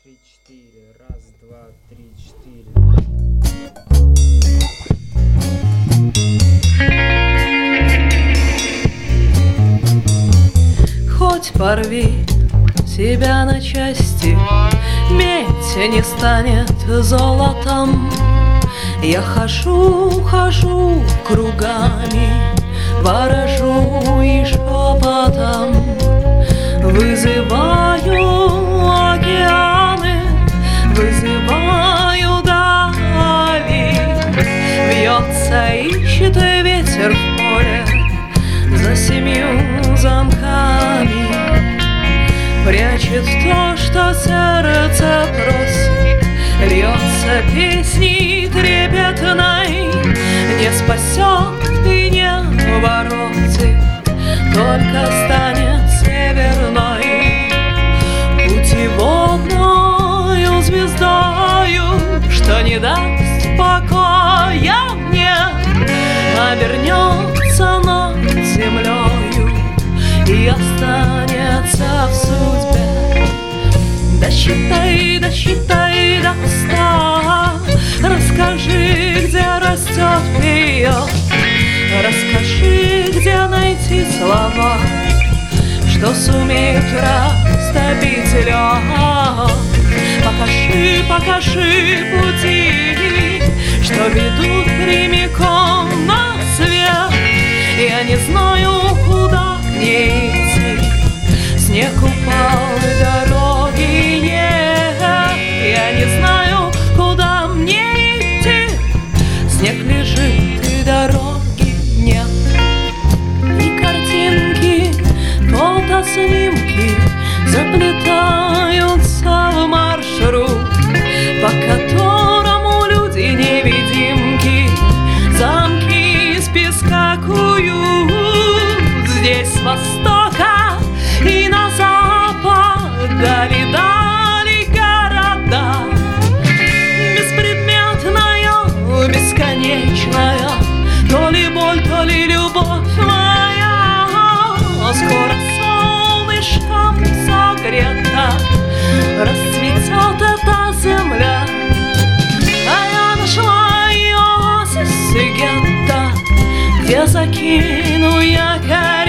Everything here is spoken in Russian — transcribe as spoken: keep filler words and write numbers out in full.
три, четыре. Раз, два, три, четыре. Хоть порви себя на части, медь не станет золотом. Я хожу, хожу кругами, ворожу и шепотом вызываю океаны, вызываю дали. Вьется, ищет ветер в поле за семью замками, прячет то, что сердце просит, льется песней трепетной. Не спасет и не воротит, только станет северной путеводною звездою, что не даст покоя мне, обернется над землею и останется в судьбе. Досчитай, досчитай до ста, расскажи, где растет пион, расскажи, где найти слова, что сумеют растопить лед. Покажи, покажи пути, что ведут прямиком на свет. Я не знаю, куда мне идти, снег упал, дороги нет. Я не знаю, куда мне идти, снег лежит и дороги нет. И картинки, фотоснимки заплетаются в маршрут, по которому люди невидимки замки из песка куют. Здесь с востока и на запад дали-дали города, беспредметная, бесконечная, то ли боль, то ли любовь моя. Скоро солнышком согрета расцветет эта земля, а я нашла ее оазис и гетто, где закину якорь.